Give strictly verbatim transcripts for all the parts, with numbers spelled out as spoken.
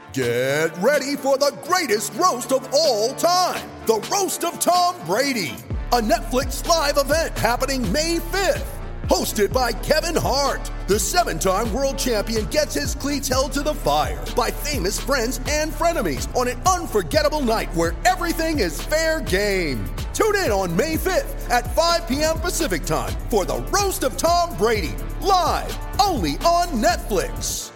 Get ready for the greatest roast of all time, the Roast of Tom Brady, a Netflix live event happening May fifth. Hosted by Kevin Hart, the seven-time world champion gets his cleats held to the fire by famous friends and frenemies on an unforgettable night where everything is fair game. Tune in on May fifth at five p.m. Pacific time for the Roast of Tom Brady, live only on Netflix.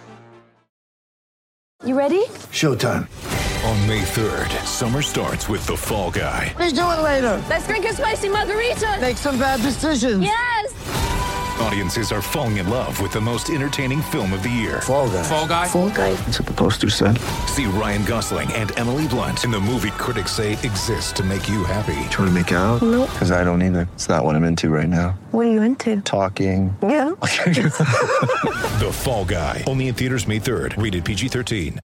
You ready? Showtime. On May third, summer starts with The Fall Guy. Let's do it later. Let's drink a spicy margarita. Make some bad decisions. Yes! Audiences are falling in love with the most entertaining film of the year. Fall Guy. Fall Guy? Fall Guy. That's what the poster said. See Ryan Gosling and Emily Blunt in the movie critics say exists to make you happy. Trying to make it out? Nope. Because I don't either. It's not what I'm into right now. What are you into? Talking. Yeah. The Fall Guy. Only in theaters May third. Rated P G thirteen.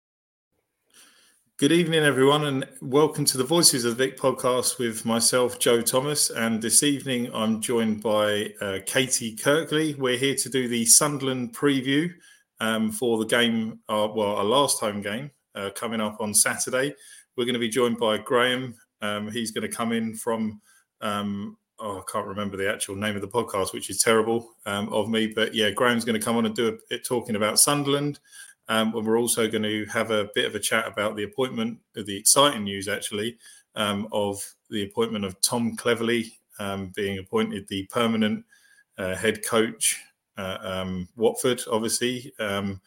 Good evening, everyone, and welcome to the Voices of Vic podcast with myself, Joe Thomas. And this evening, I'm joined by uh, Katie Kirkley. We're here to do the Sunderland preview um, for the game, uh, well, our last home game uh, coming up on Saturday. We're going to be joined by Graham. Um, he's going to come in from, um, oh, I can't remember the actual name of the podcast, which is terrible um, of me. But yeah, Graham's going to come on and do it talking about Sunderland. Um, and we're also going to have a bit of a chat about the appointment, the exciting news actually, um, of the appointment of Tom Cleverley um, being appointed the permanent uh, head coach, uh, um, Watford, obviously. Um,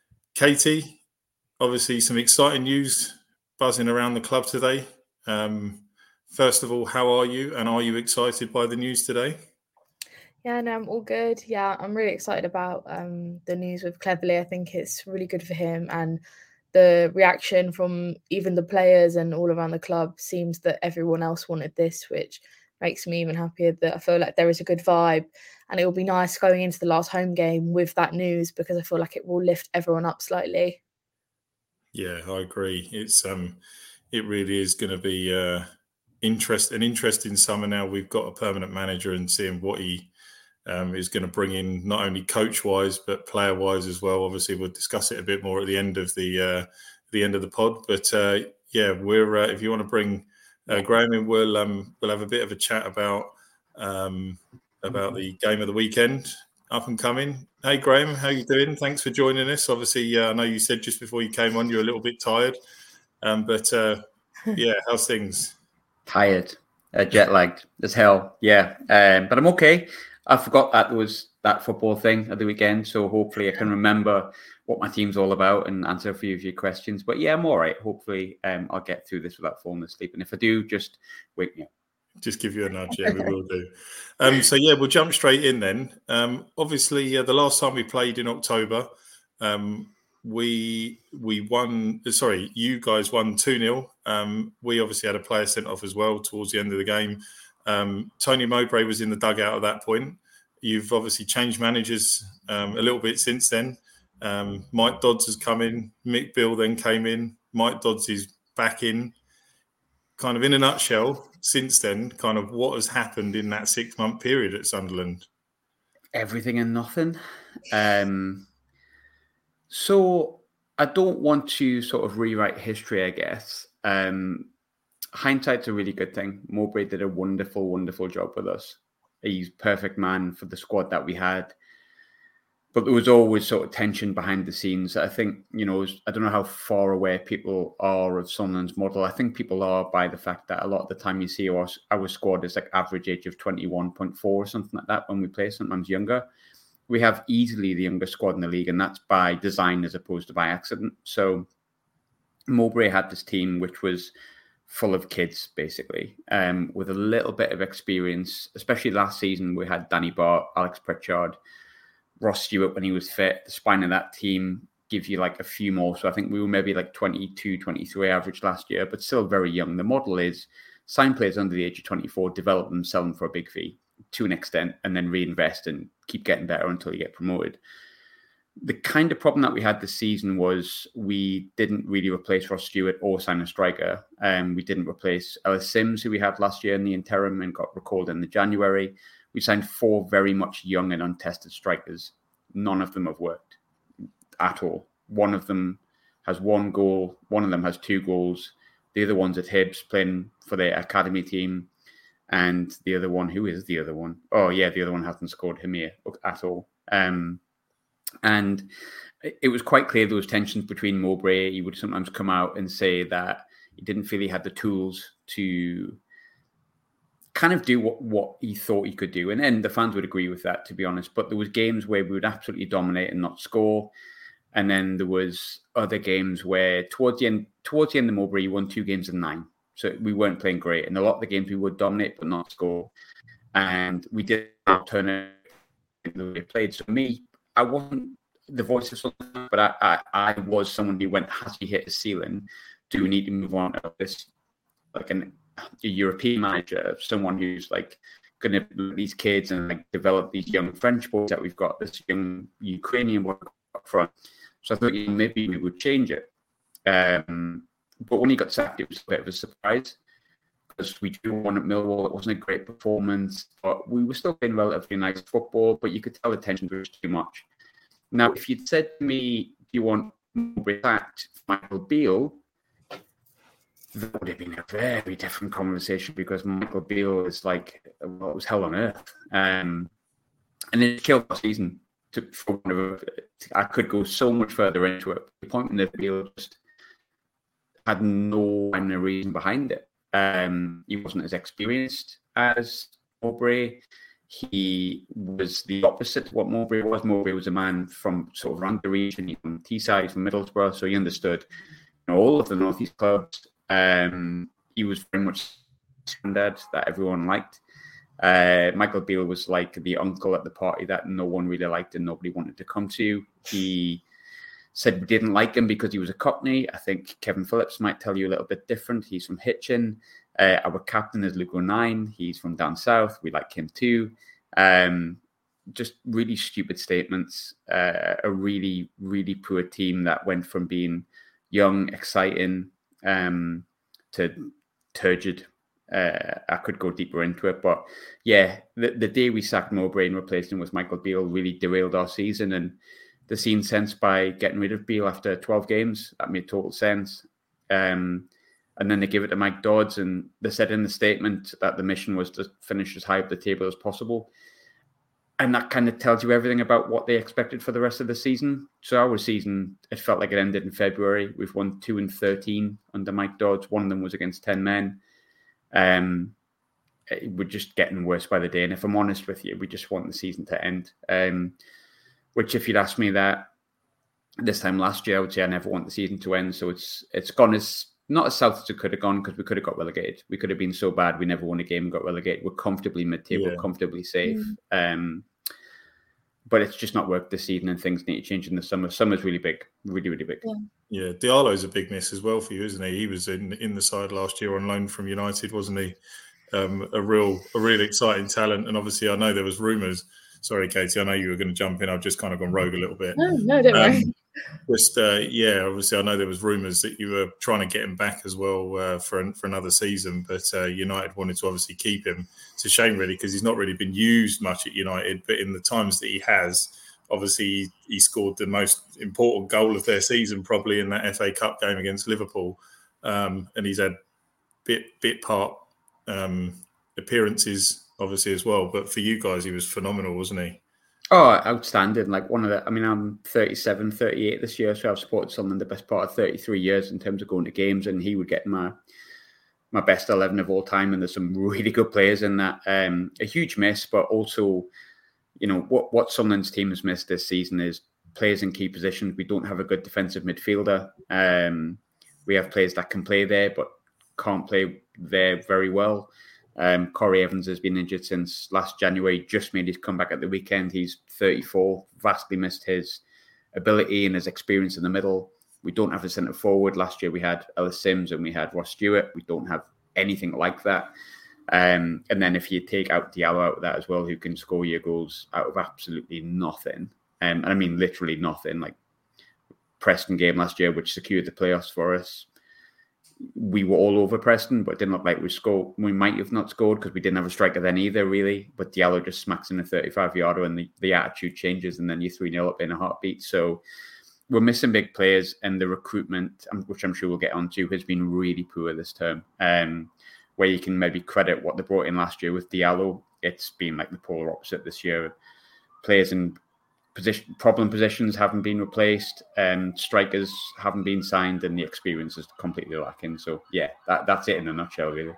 Katie, obviously some exciting news buzzing around the club today. Um, first of all, how are you? And are you excited by the news today? Yeah, no, I'm all good. Yeah, I'm really excited about um, the news with Cleverley. I think it's really good for him, and the reaction from even the players and all around the club seems that everyone else wanted this, which makes me even happier that I feel like there is a good vibe, and it will be nice going into the last home game with that news because I feel like it will lift everyone up slightly. Yeah, I agree. It's um, it really is going to be uh, interest an interesting summer now. We've got a permanent manager and seeing what he Um, is going to bring in not only coach-wise but player-wise as well. Obviously, we'll discuss it a bit more at the end of the uh, the end of the pod. But uh, yeah, we're uh, if you want to bring uh, Graham in, we'll um, we'll have a bit of a chat about um, about the game of the weekend up and coming. Hey, Graham, how you doing? Thanks for joining us. Obviously, uh, I know you said just before you came on you're a little bit tired, um, but uh, yeah, how's things? Tired, uh, jet lagged as hell. Yeah, um, but I'm okay. I forgot that there was that football thing at the weekend, so hopefully I can remember what my team's all about and answer a few of your questions. But yeah, I'm all right. Hopefully um, I'll get through this without falling asleep. And if I do, just wake me up. Just give you a nudge, yeah, we will do. Um, so yeah, we'll jump straight in then. Um, obviously, uh, the last time we played in October, um, we we won, sorry, you guys won two nil. Um, we obviously had a player sent off as well towards the end of the game. Um, Tony Mowbray was in the dugout at that point. You've obviously changed managers um, a little bit since then. Um, Mike Dodds has come in. Mick Beale then came in. Mike Dodds is back in. Kind of in a nutshell, since then, kind of what has happened in that six-month period at Sunderland? Everything and nothing. Um, so I don't want to sort of rewrite history, I guess. Um Hindsight's a really good thing. Mowbray did a wonderful, wonderful job with us. He's perfect man for the squad that we had. But there was always sort of tension behind the scenes. I think, you know, I don't know how far away people are of Sunderland's model. I think people are by the fact that a lot of the time you see our, our squad is like average age of twenty-one point four or something like that when we play, sometimes younger. We have easily the youngest squad in the league, and that's by design as opposed to by accident. So Mowbray had this team which was full of kids, basically, um, with a little bit of experience. Especially last season, we had Danny Bart, Alex Pritchard, Ross Stewart when he was fit. The spine of that team gives you like a few more. So I think we were maybe like twenty-two, twenty-three average last year, but still very young. The model is sign players under the age of twenty-four, develop them, sell them for a big fee to an extent, and then reinvest and keep getting better until you get promoted. The kind of problem that we had this season was we didn't really replace Ross Stewart or sign a striker. Um, we didn't replace Ellis Sims, who we had last year in the interim and got recalled in the January. We signed four very much young and untested strikers. None of them have worked at all. One of them has one goal. One of them has two goals. The other one's at Hibs playing for their academy team. And the other one, who is the other one? Oh, yeah, the other one hasn't scored him here at all. Um, and it was quite clear there was tensions between Mowbray. He would sometimes come out and say that he didn't feel he had the tools to kind of do what, what he thought he could do. And then the fans would agree with that, to be honest. But there was games where we would absolutely dominate and not score. And then there was other games where towards the end, towards the end of Mowbray, he won two games in nine. So we weren't playing great. And a lot of the games we would dominate but not score. And we did turn it the way we played. So me, I wasn't the voice of something, but I, I, I was someone who went, has he hit his ceiling? Do we need to move on to this? Like an, a European manager, someone who's like going to look these kids and like develop these young French boys that we've got, this young Ukrainian boy up front. So I thought you know, maybe we would change it. Um, but when he got sacked, it was a bit of a surprise because we do one at Millwall. It wasn't a great performance, but we were still playing relatively nice football, but you could tell the tension was too much. Now, if you'd said to me, do you want Mowbray sacked, Michael Beale, that would have been a very different conversation because Michael Beale is like, well, it was hell on earth. Um, and it killed our season. To, for, I could go so much further into it. The point when the Beale just had no rhyme or reason behind it. Um, he wasn't as experienced as Mowbray. He was the opposite of what Mowbray was. Mowbray was a man from sort of around the region, from Teesside, from Middlesbrough, so he understood you know, all of the North East clubs. Um, he was very much standard that everyone liked. Uh, Michael Beale was like the uncle at the party that no one really liked and nobody wanted to come to. He said we didn't like him because he was a Cockney. I think Kevin Phillips might tell you a little bit different. He's from Hitchin. Uh, our captain is Luke O'Nien. He's from down south. We like him too. Um, just really stupid statements. Uh, a really, really poor team that went from being young, exciting, um, to turgid. Uh, I could go deeper into it, but yeah, the, the day we sacked Mowbray and replaced him with Michael Beale really derailed our season. And the scene sense by getting rid of Beale after twelve games, that made total sense. Um, and then they give it to Mike Dodds, and they said in the statement that the mission was to finish as high up the table as possible. And that kind of tells you everything about what they expected for the rest of the season. So our season, it felt like it ended in February. We've won two and thirteen under Mike Dodds. One of them was against ten men. Um, we're just getting worse by the day. And if I'm honest with you, we just want the season to end. Um, which if you'd asked me that this time last year, I would say I never want the season to end. So it's it's gone as, not as south as it could have gone because we could have got relegated. We could have been so bad we never won a game and got relegated. We're comfortably mid-table, yeah. comfortably safe. Mm. Um, but it's just not worked this season and things need to change in the summer. Summer's really big, really, really big. Yeah. Yeah, Diallo's a big miss as well for you, isn't he? He was in in the side last year on loan from United, wasn't he? Um, a real, a real exciting talent. And obviously, I know there was rumours. Sorry, Katie, I know you were going to jump in. I've just kind of gone rogue a little bit. No, no, don't um, worry. Just uh, yeah, obviously, I know there was rumours that you were trying to get him back as well uh, for for another season, but uh, United wanted to obviously keep him. It's a shame, really, because he's not really been used much at United. But in the times that he has, obviously, he, he scored the most important goal of their season, probably in that F A Cup game against Liverpool, um, and he's had bit bit part um, appearances, obviously as well. But for you guys, he was phenomenal, wasn't he? Oh, outstanding. Like one of the, I mean, I'm thirty-seven, thirty-eight this year, so I've supported Sunderland the best part of thirty-three years in terms of going to games, and he would get my my best eleven of all time, and there's some really good players in that. Um, a huge miss, but also, you know, what, what Sunderland's team has missed this season is players in key positions. We don't have a good defensive midfielder. Um, we have players that can play there, but can't play there very well. Um, Corey Evans has been injured since last January, just made his comeback at the weekend. He's thirty-four, vastly missed his ability and his experience in the middle. We don't have a centre forward. Last year we had Ellis Sims and we had Ross Stewart. We don't have anything like that. Um, and then if you take out Diallo out of that as well, who can score your goals out of absolutely nothing. Um, and I mean literally nothing, like Preston game last year, which secured the playoffs for us. We were all over Preston, but it didn't look like we scored. We might have not scored because we didn't have a striker then either, really. But Diallo just smacks in a thirty-five yarder and the, the attitude changes, and then you're three nil up in a heartbeat. So we're missing big players, and the recruitment, which I'm sure we'll get onto, has been really poor this term. Um, where you can maybe credit what they brought in last year with Diallo, it's been like the polar opposite this year. Players in position, problem positions haven't been replaced, and strikers haven't been signed, and the experience is completely lacking. So yeah, that, that's it in a nutshell, really.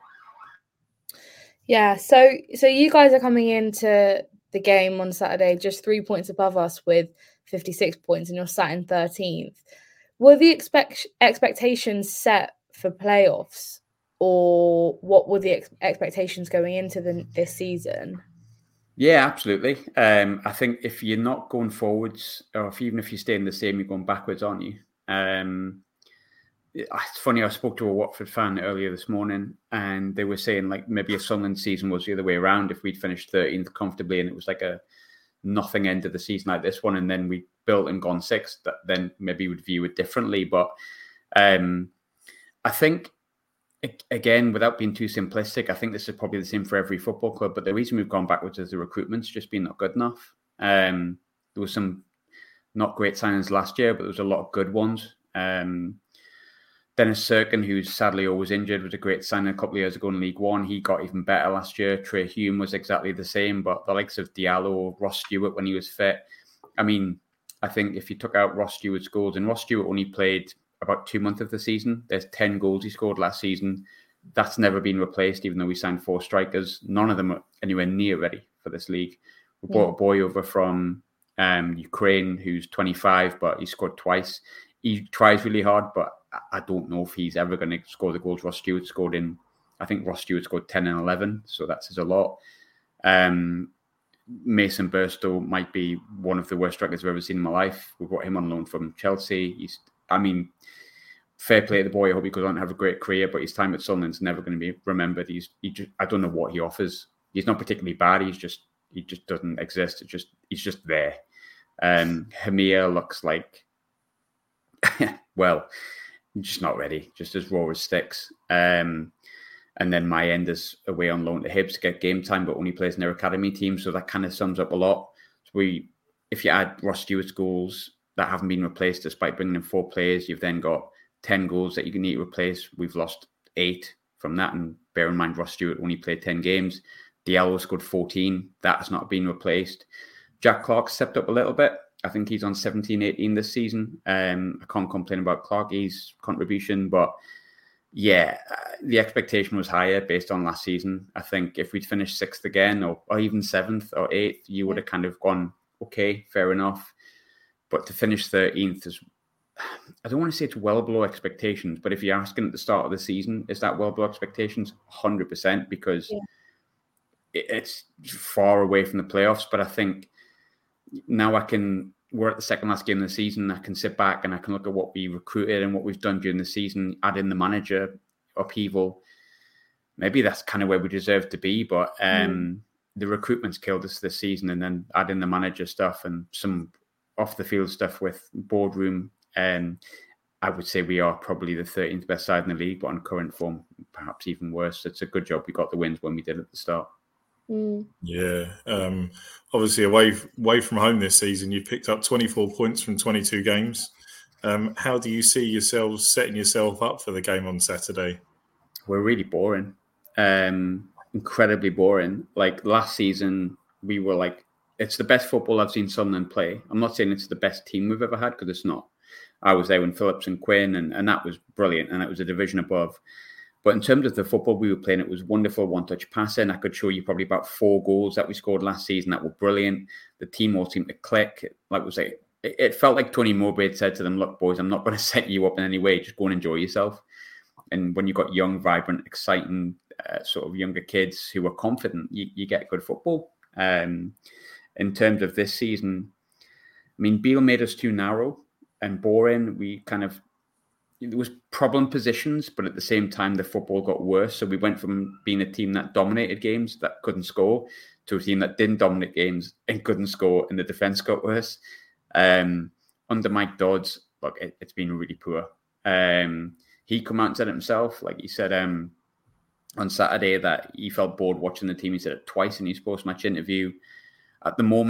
Yeah, so so you guys are coming into the game on Saturday just three points above us with fifty-six points, and you're sat in thirteenth. Were the expect expectations set for playoffs, or what were the ex- expectations going into the, this season? Yeah, absolutely. Um, I think if you're not going forwards, or if, even if you're staying the same, you're going backwards, aren't you? Um, it's funny, I spoke to a Watford fan earlier this morning, and they were saying like maybe a Sunderland season was the other way around. If we'd finished thirteenth comfortably and it was like a nothing end of the season like this one, and then we built and gone sixth, that then maybe we'd view it differently. But um, I think, again, without being too simplistic, I think this is probably the same for every football club. But the reason we've gone backwards is the recruitment's just been not good enough. Um, there was some not great signings last year, but there was a lot of good ones. Um, Dennis Serkin, who's sadly always injured, was a great signing a couple of years ago in League One. He got even better last year. Trey Hume was exactly the same, but the likes of Diallo, Ross Stewart when he was fit. I mean, I think if you took out Ross Stewart's goals, and Ross Stewart only played about two months of the season, there's ten goals he scored last season. That's never been replaced, even though we signed four strikers. None of them are anywhere near ready for this league. We brought yeah. a boy over from um, Ukraine who's twenty-five, but he scored twice. He tries really hard, but I don't know if he's ever going to score the goals Ross Stewart scored in. I think Ross Stewart scored ten and eleven, so that says a lot. Um, Mason Burstow might be one of the worst strikers I've ever seen in my life. We brought him on loan from Chelsea. He's, I mean, fair play to the boy. I hope he goes on to have a great career, but his time at Sunderland's never going to be remembered. He's, he just, I don't know what he offers. He's not particularly bad. He's just, he just doesn't exist. It just, he's just there. Um, Hamir looks like, well, just not ready, just as raw as sticks. Um, and then my end is away on loan to Hibs to get game time, but only plays in their academy team. So that kind of sums up a lot. So we, if you add Ross Stewart's goals that haven't been replaced despite bringing in four players, you've then got ten goals that you can need to replace. We've lost eight from that. And bear in mind, Ross Stewart only played ten games. Diallo scored fourteen. That has not been replaced. Jack Clark stepped up a little bit. I think he's on seventeen, eighteen this season. Um, I can't complain about Clarkie's contribution, but yeah, the expectation was higher based on last season. I think if we'd finished sixth again, or, or even seventh or eighth, you would have kind of gone, okay, fair enough. But to finish thirteenth is, I don't want to say it's well below expectations, but if you're asking at the start of the season, is that well below expectations? one hundred percent, because yeah. it, it's far away from the playoffs. But I think now I can, we're at the second last game of the season, I can sit back and I can look at what we recruited and what we've done during the season, add in the manager upheaval. Maybe that's kind of where we deserve to be, but um, mm. the recruitment's killed us this season, and then add in the manager stuff and some off-the-field stuff with boardroom. Um, I would say we are probably the thirteenth best side in the league, but on current form, perhaps even worse. It's a good job we got the wins when we did at the start. Mm. Yeah, um, obviously away away from home this season, you picked up twenty-four points from twenty-two games. Um, how do you see yourselves setting yourself up for the game on Saturday? We're really boring, um, incredibly boring. Like last season, we were like, it's the best football I've seen Sunderland play. I'm not saying it's the best team we've ever had, because it's not. I was there when Phillips and Quinn, and, and that was brilliant, and it was a division above. But in terms of the football we were playing, it was wonderful one-touch passing. I could show you probably about four goals that we scored last season that were brilliant. The team all seemed to click. Like was like, it, it felt like Tony Mowbray had said to them, look, boys, I'm not going to set you up in any way. Just go and enjoy yourself. And when you've got young, vibrant, exciting, uh, sort of younger kids who are confident, you, you get good football. Um, in terms of this season, I mean, Beale made us too narrow and boring. We kind of, there was problem positions, but at the same time, the football got worse. So we went from being a team that dominated games that couldn't score to a team that didn't dominate games and couldn't score, and the defense got worse. Um, under Mike Dodds, look, it, it's been really poor. Um, he come out and said it himself. Like he said um, on Saturday that he felt bored watching the team. He said it twice in his post-match interview. At the moment,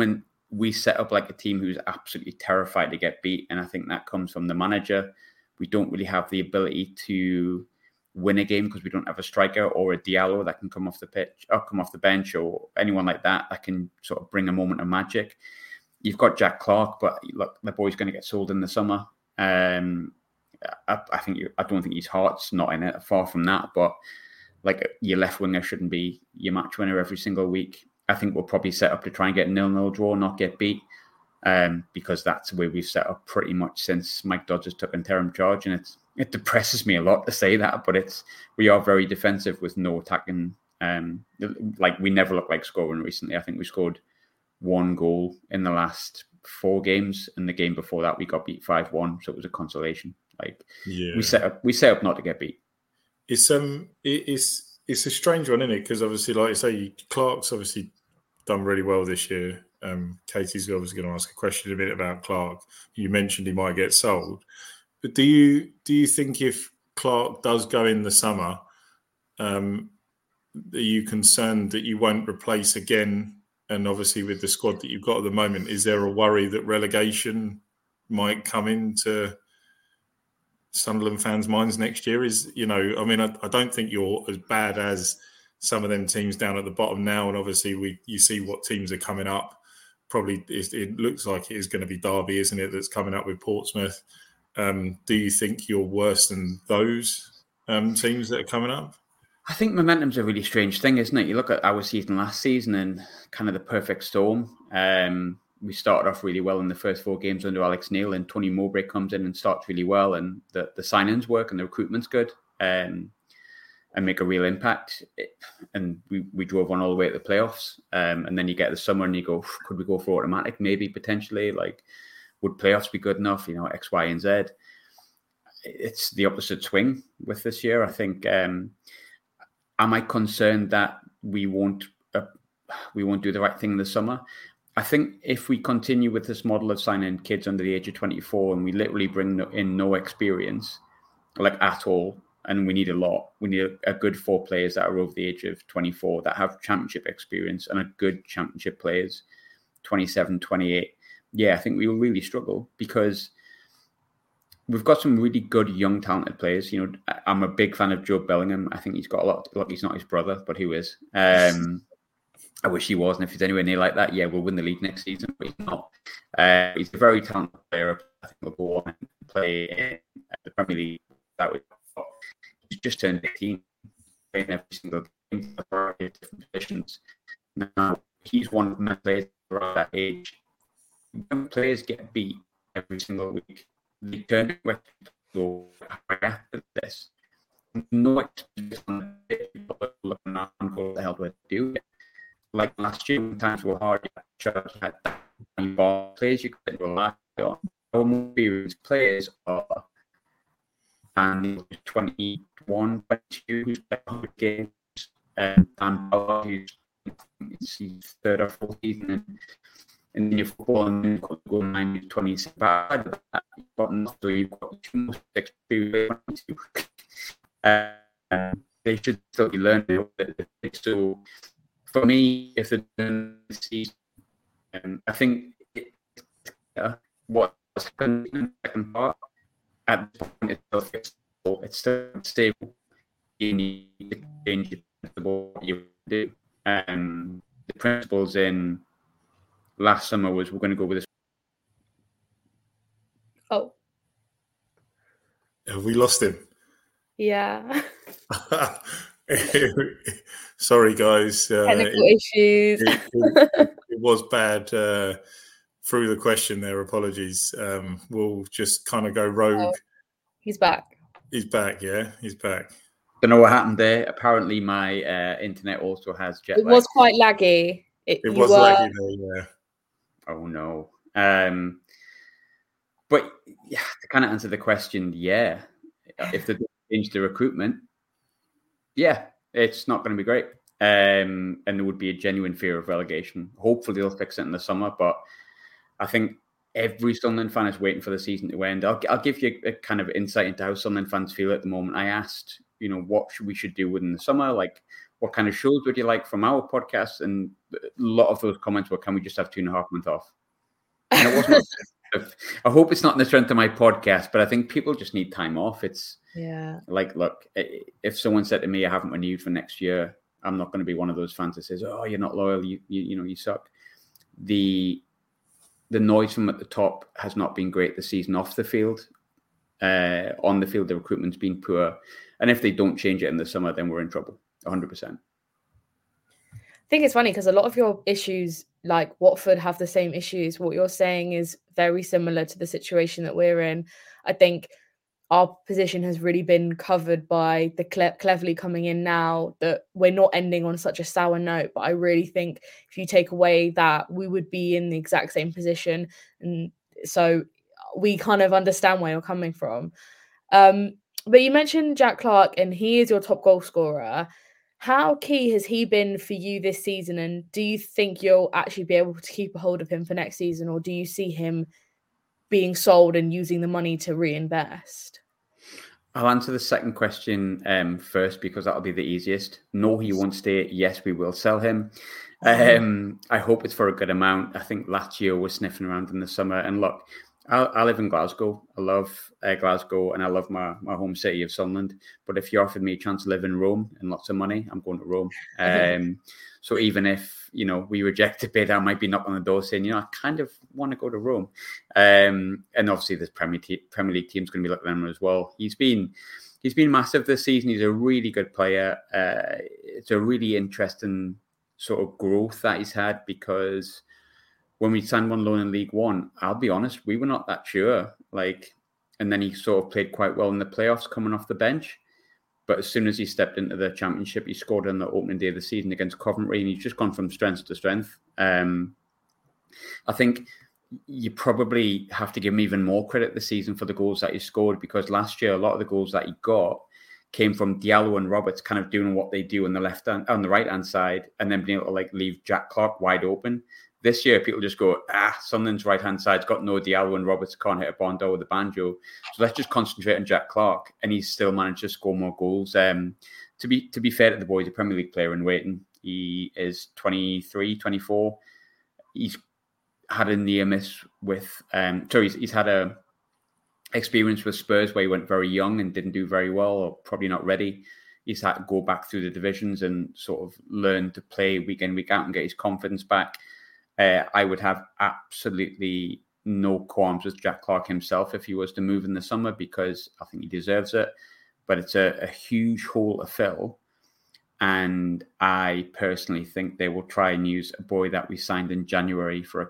we set up like a team who's absolutely terrified to get beat. And I think that comes from the manager. We don't really have the ability to win a game because we don't have a striker or a Diallo that can come off the pitch or come off the bench or anyone like that that can sort of bring a moment of magic. You've got Jack Clark, but look, the boy's going to get sold in the summer. Um, I, I think you, I don't think his heart's not in it. Far from that, but like your left winger shouldn't be your match winner every single week. I think we'll probably set up to try and get a nil-nil draw, not get beat, um, because that's the way we've set up pretty much since Mike Dodds has took interim charge. And it's it depresses me a lot to say that, but it's we are very defensive with no attacking. Um, like we never looked like scoring recently. I think we scored one goal in the last four games, and the game before that we got beat five one, so it was a consolation. Like yeah. we set up, we set up not to get beat. It's um, it, it's it's a strange one, isn't it? Because obviously, like I say, Clark's obviously done really well this year. Um, Katie's obviously going to ask a question in a bit about Clark. You mentioned he might get sold, but do you do you think if Clark does go in the summer, um, are you concerned that you won't replace again? And obviously, with the squad that you've got at the moment, is there a worry that relegation might come into Sunderland fans' minds next year? Is, you know, I mean, I, I don't think you're as bad as some of them teams down at the bottom now. And obviously, we you see what teams are coming up. Probably it, it looks like it is going to be Derby, isn't it, that's coming up with Portsmouth. Um, do you think you're worse than those um, teams that are coming up? I think momentum's a really strange thing, isn't it? You look at our season last season and kind of the perfect storm. Um, we started off really well in the first four games under Alex Neil, and Tony Mowbray comes in and starts really well, and the, the sign-ins work and the recruitment's good, um, and make a real impact. It, and we, we drove on all the way to the playoffs. Um, and then you get the summer and you go, could we go for automatic? Maybe, potentially. Like, would playoffs be good enough? You know, X, Y, and Z. It's the opposite swing with this year. I think... Um, Am I concerned that we won't uh, we won't do the right thing in the summer? I think if we continue with this model of signing kids under the age of twenty-four and we literally bring no, in no experience, like at all, and we need a lot, we need a, a good four players that are over the age of twenty-four that have championship experience and are good championship players, twenty-seven, twenty-eight. Yeah, I think we will really struggle because we've got some really good, young, talented players. You know, I'm a big fan of Joe Bellingham. I think he's got a lot. Look, he's not his brother, but who is? Um, I wish he was. And if he's anywhere near like that, yeah, we'll win the league next season. But he's not. Uh, he's a very talented player. I think he'll go on and play in the Premier League. That would. He's just turned eighteen, playing every single game, a variety of different positions. Now he's one of my players around that age. Young players get beat every single week. They turn it with go after this. No experience on the people looking at what the hell do I do? Like last year, when times were hard, you had ball players you couldn't rely on. Our more experienced players are and twenty-one, twenty-two, who's played one hundred games, and Dan Bauer, who's his third or fourth season. And, And then your football and then you've got to go nine to twenty-six. But so you've got two most experience. Uh, they should still be learning. So for me, if they're doing the season, um, I think it, uh, what's happened in the second part at the point it's still fixable. It's still stable. You need to change what you do. Um, the principles in last summer was we're going to go with this. Oh. Have we lost him? Yeah. Sorry, guys. Uh, Technical it, issues. It, it, it was bad uh, through the question there. Apologies. Um, we'll just kind of go rogue. Oh, he's back. He's back, yeah. He's back. Don't know what happened there. Apparently my uh, internet also has jet lag. It was quite laggy. It, it was were... laggy there, yeah. Oh, no. Um, but yeah, to kind of answer the question, yeah. If they change the recruitment, yeah, it's not going to be great. Um, and there would be a genuine fear of relegation. Hopefully they'll fix it in the summer, but I think every Sunderland fan is waiting for the season to end. I'll, I'll give you a, a kind of insight into how Sunderland fans feel at the moment. I asked, you know, what should we should do within the summer? Like, what kind of shows would you like from our podcast? And a lot of those comments were, can we just have two and a half months off? And it wasn't. I hope it's not in the strength of my podcast, but I think people just need time off. It's yeah. Like, look, if someone said to me, I haven't renewed for next year, I'm not going to be one of those fans that says, oh, you're not loyal, you you, you know, you suck. The the noise from at the top has not been great this season off the field. Uh, on the field, the recruitment's been poor. And if they don't change it in the summer, then we're in trouble, one hundred percent. I think it's funny because a lot of your issues, like Watford, have the same issues. What you're saying is very similar to the situation that we're in. I think our position has really been covered by the Cle- Cleverley coming in now, that we're not ending on such a sour note. But I really think if you take away that, we would be in the exact same position. And so we kind of understand where you're coming from. Um, but you mentioned Jack Clarke, and he is your top goal scorer. How key has he been for you this season? And do you think you'll actually be able to keep a hold of him for next season? Or do you see him being sold and using the money to reinvest? I'll answer the second question um, first, because that'll be the easiest. No, he won't stay. Yes, we will sell him. Um, I hope it's for a good amount. I think Lazio was sniffing around in the summer. And look, I, I live in Glasgow. I love uh, Glasgow, and I love my, my home city of Sunderland. But if you offered me a chance to live in Rome and lots of money, I'm going to Rome. Um, so even if, you know, we reject a bid, I might be knocking on the door saying, you know, I kind of want to go to Rome. Um, and obviously, this Premier, te- Premier League team's going to be looking at him as well. He's been he's been massive this season. He's a really good player. Uh, it's a really interesting sort of growth that he's had, because when we signed one loan in League One, I'll be honest, we were not that sure. Like, and then he sort of played quite well in the playoffs coming off the bench. But as soon as he stepped into the Championship, he scored on the opening day of the season against Coventry, and he's just gone from strength to strength. Um, I think you probably have to give him even more credit this season for the goals that he scored, because last year, a lot of the goals that he got came from Diallo and Roberts kind of doing what they do on the left hand, on the right hand side, and then being able to like leave Jack Clarke wide open. This year, people just go, ah, Sunderland's right-hand side's got no Diallo and Roberts can't hit a Bondo with a banjo. So let's just concentrate on Jack Clarke. And he's still managed to score more goals. Um, to be to be fair to the boy, he's a Premier League player in waiting. He is twenty-three, twenty-four. He's had a near miss with, um, sorry, he's, he's had a experience with Spurs where he went very young and didn't do very well, or probably not ready. He's had to go back through the divisions and sort of learn to play week in, week out and get his confidence back. Uh, I would have absolutely no qualms with Jack Clarke himself if he was to move in the summer, because I think he deserves it. But it's a, a huge hole to fill. And I personally think they will try and use a boy that we signed in January for, a,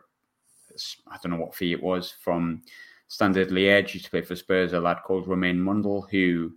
I don't know what fee it was, from Standard Liège. Used to play for Spurs, a lad called Romain Mundle, who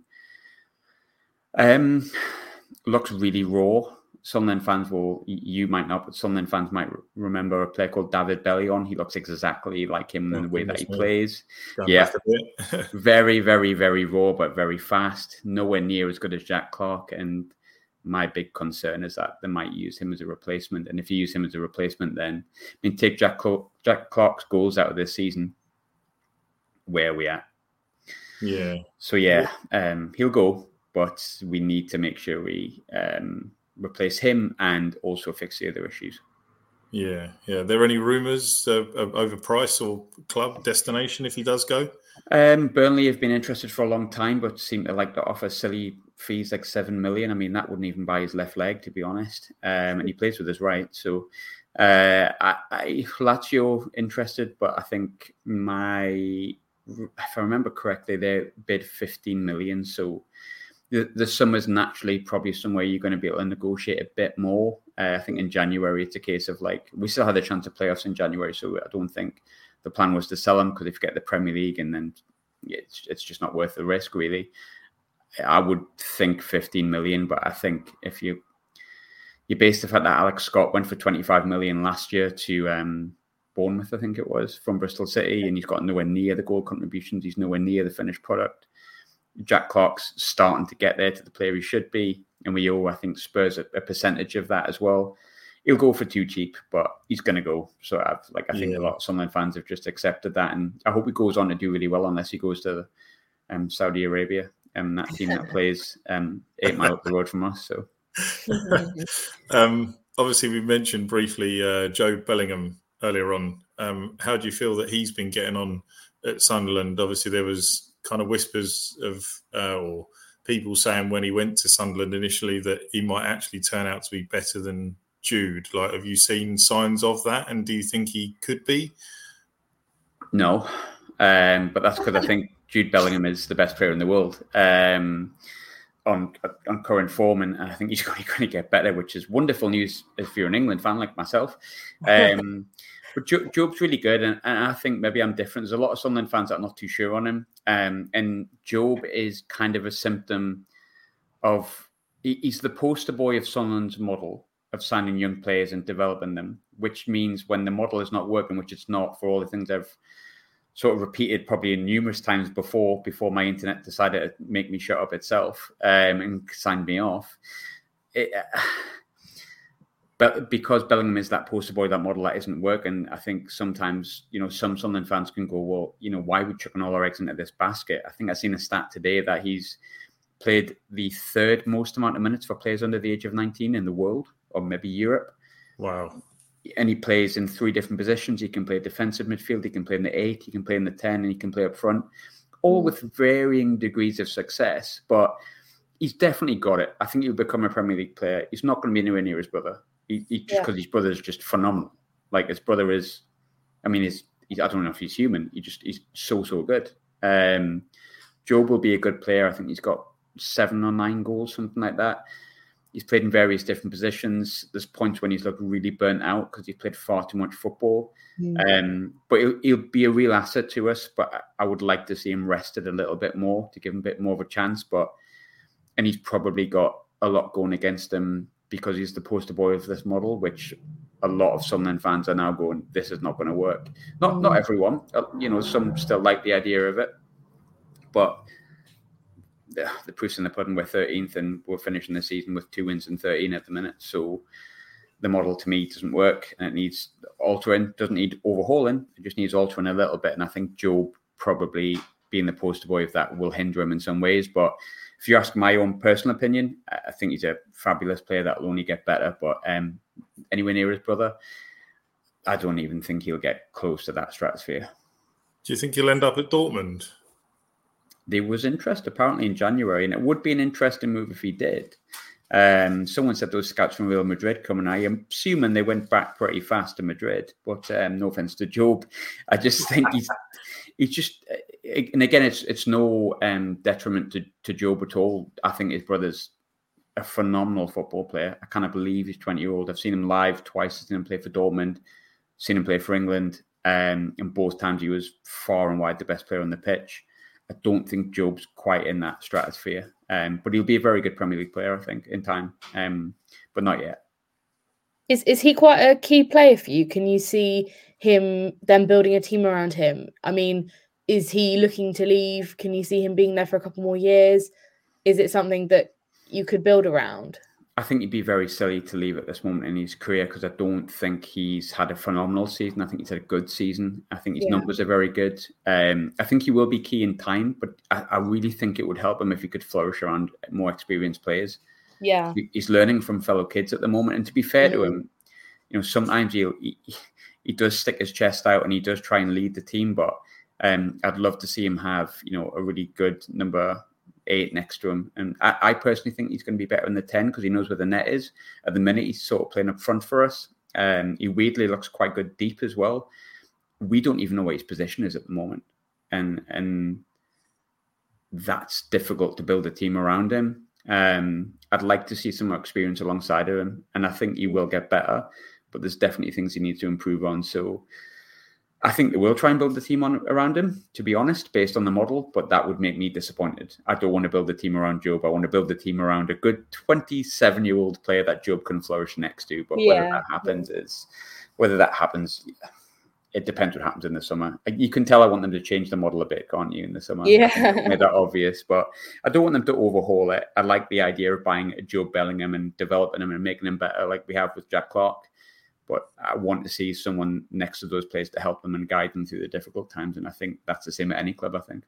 um, looks really raw. Sunderland fans will, you might not, but Sunderland fans might remember a player called David Bellion. He looks exactly like him in the way that he plays. Yeah, very, very, very raw, but very fast. Nowhere near as good as Jack Clarke. And my big concern is that they might use him as a replacement. And if you use him as a replacement, then I mean, take Jack Clarke, Jack Clarke's goals out of this season. Where are we at? Yeah. So yeah, um, he'll go, but we need to make sure we um, replace him and also fix the other issues. Yeah, yeah. Are there any rumours uh, over price or club destination if he does go? Um, Burnley have been interested for a long time, but seem to like to offer silly fees like seven million. I mean, that wouldn't even buy his left leg, to be honest. Um, and he plays with his right. So uh, I, I Lazio interested, but I think my, if I remember correctly, they bid fifteen million. So the, the summer's naturally probably somewhere you're going to be able to negotiate a bit more. Uh, I think in January, it's a case of like, we still had a chance of playoffs in January. So I don't think the plan was to sell him, because if you get the Premier League and then it's, it's just not worth the risk, really. I would think fifteen million, but I think if you, you base the fact that Alex Scott went for twenty-five million last year to um, Bournemouth, I think it was, from Bristol City, and he's got nowhere near the goal contributions. He's nowhere near the finished product. Jack Clarke's starting to get there to the player he should be, and we owe, I think, Spurs a, a percentage of that as well. He'll go for too cheap, but he's going to go. So I've, like I think yeah. a lot of Sunderland fans have just accepted that, and I hope he goes on to do really well, unless he goes to um, Saudi Arabia, and um, that team that plays um, eight miles up the road from us. So, um, obviously, we mentioned briefly uh, Joe Bellingham earlier on Um, how do you feel that he's been getting on at Sunderland? Obviously, there was kind of whispers of uh, or people saying when he went to Sunderland initially that he might actually turn out to be better than Jude. Like, have you seen signs of that? And do you think he could be? No, um, but that's because I think Jude Bellingham is the best player in the world um, on on current form, and I think he's going to get better, which is wonderful news if you're an England fan like myself. Um, but jo- Job's really good, and, and I think maybe I'm different. There's a lot of Sunderland fans that are not too sure on him, um, and Job is kind of a symptom of he, he's the poster boy of Sunderland's model of signing young players and developing them, which means when the model is not working, which it's not for all the things I've sort of repeated probably numerous times before, before my internet decided to make me shut up itself um, and signed me off. It, uh, but because Bellingham is that poster boy, that model that isn't working, I think sometimes, you know, some Sunderland fans can go, well, you know, why are we chucking all our eggs into this basket? I think I've seen a stat today that he's played the third most amount of minutes for players under the age of nineteen in the world, or maybe Europe. Wow. And he plays in three different positions. He can play defensive midfield, he can play in the eight, he can play in the ten, and he can play up front, all with varying degrees of success. But he's definitely got it. I think he'll become a Premier League player. He's not going to be anywhere near his brother. He, he, just because yeah. his brother is just phenomenal. Like, his brother is, I mean, he's, he's, I don't know if he's human. He just, he's so, so good. Um, Job will be a good player. I think he's got seven or nine goals, something like that. He's played in various different positions. There's points when he's looked really burnt out because he's played far too much football. Mm. Um, but he'll, he'll be a real asset to us. But I would like to see him rested a little bit more to give him a bit more of a chance. But and he's probably got a lot going against him because he's the poster boy of this model, which a lot of Sunderland fans are now going, this is not going to work. Not mm. not everyone. You know, some still like the idea of it. But the, the proof's in the pudding. We're thirteenth and we're finishing the season with two wins and thirteen at the minute. So the model to me doesn't work and it needs altering. Doesn't need overhauling. It just needs altering a little bit. And I think Job probably being the poster boy of that will hinder him in some ways. But if you ask my own personal opinion, I think he's a fabulous player that will only get better. But um, anywhere near his brother, I don't even think he'll get close to that stratosphere. Do you think he'll end up at Dortmund? There was interest apparently in January, and it would be an interesting move if he did. Um, someone said those scouts from Real Madrid coming. I am assuming they went back pretty fast to Madrid, but um, no offense to Job. I just think he's he's just, and again, it's it's no um, detriment to, to Job at all. I think his brother's a phenomenal football player. I cannot believe he's twenty year old. I've seen him live twice. I've seen him play for Dortmund, seen him play for England, um, and both times he was far and wide the best player on the pitch. I don't think Job's quite in that stratosphere, um, but he'll be a very good Premier League player, I think, in time, um, but not yet. Is is he quite a key player for you? Can you see him then building a team around him? I mean, is he looking to leave? Can you see him being there for a couple more years? Is it something that you could build around? I think he'd be very silly to leave at this moment in his career because I don't think he's had a phenomenal season. I think he's had a good season. I think his yeah. numbers are very good. Um, I think he will be key in time, but I, I really think it would help him if he could flourish around more experienced players. Yeah, he's learning from fellow kids at the moment. And to be fair mm-hmm. to him, you know, sometimes he he does stick his chest out and he does try and lead the team. But um, I'd love to see him have, you know, a really good number eight next to him. And I, I personally think he's going to be better in the ten because he knows where the net is. At the minute, he's sort of playing up front for us. Um, he weirdly looks quite good deep as well. We don't even know what his position is at the moment. And and that's difficult to build a team around him. Um, I'd like to see some more experience alongside of him. And I think he will get better. But there's definitely things he needs to improve on. So I think they will try and build the team on around him, to be honest, based on the model, but that would make me disappointed. I don't want to build a team around Job. I want to build a team around a good twenty-seven-year-old player that Job can flourish next to. But yeah. whether that happens is whether that happens, it depends what happens in the summer. You can tell I want them to change the model a bit, can't you, in the summer? Yeah. Made that obvious, but I don't want them to overhaul it. I like the idea of buying a Job Bellingham and developing him and making him better, like we have with Jack Clark. But I want to see someone next to those players to help them and guide them through the difficult times. And I think that's the same at any club, I think.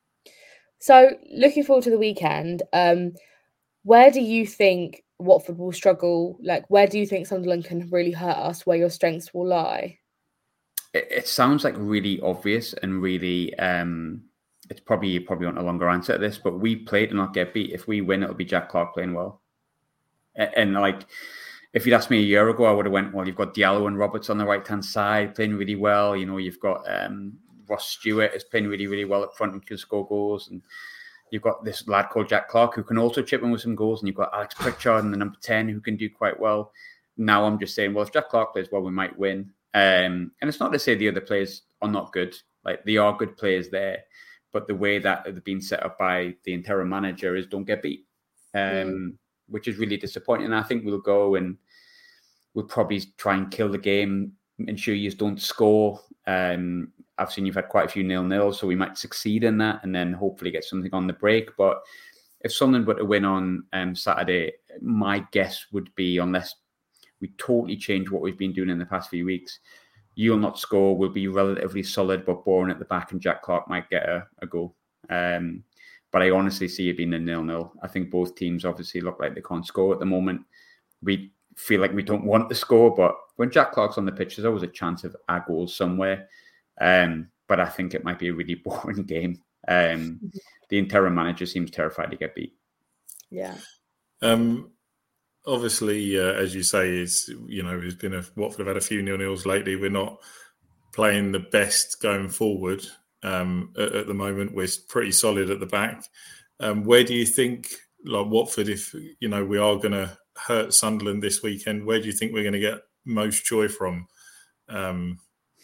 So looking forward to the weekend, um, where do you think Watford will struggle? Like, where do you think Sunderland can really hurt us, where your strengths will lie? it, it sounds like really obvious and really. Um, it's probably you probably want a longer answer to this, but we play to not get beat. If we win, it'll be Jack Clarke playing well. And, and like, if you'd asked me a year ago, I would have went, well, you've got Diallo and Roberts on the right hand side playing really well. You know, you've got um, Ross Stewart is playing really, really well up front and can score goals, and you've got this lad called Jack Clarke who can also chip in with some goals, and you've got Alex Pritchard and the number ten who can do quite well. Now I'm just saying, well, if Jack Clarke plays well, we might win. Um, and it's not to say the other players are not good. Like, they are good players there. But the way that they've been set up by the interim manager is don't get beat, um, mm. which is really disappointing. I think we'll go and we'll probably try and kill the game, ensure you don't score. Um, I've seen you've had quite a few nil-nils, so we might succeed in that and then hopefully get something on the break. But if Sunderland were to win on um, Saturday, my guess would be, unless we totally change what we've been doing in the past few weeks, you'll not score, will be relatively solid but boring at the back, and Jack Clarke might get a, a goal. Um, but I honestly see it being a nil-nil. I think both teams obviously look like they can't score at the moment. We feel like we don't want to score, but when Jack Clarke's on the pitch, there's always a chance of a goal somewhere. Um, but I think it might be a really boring game. Um, the interim manager seems terrified to get beat. Yeah. Um, Obviously, uh, as you say, is you know, there's been a Watford have had a few nil-nils lately. We're not playing the best going forward um, at, at the moment. We're pretty solid at the back. Um, where do you think, like Watford, if you know we are going to hurt Sunderland this weekend, where do you think we're going to get most joy from? Um,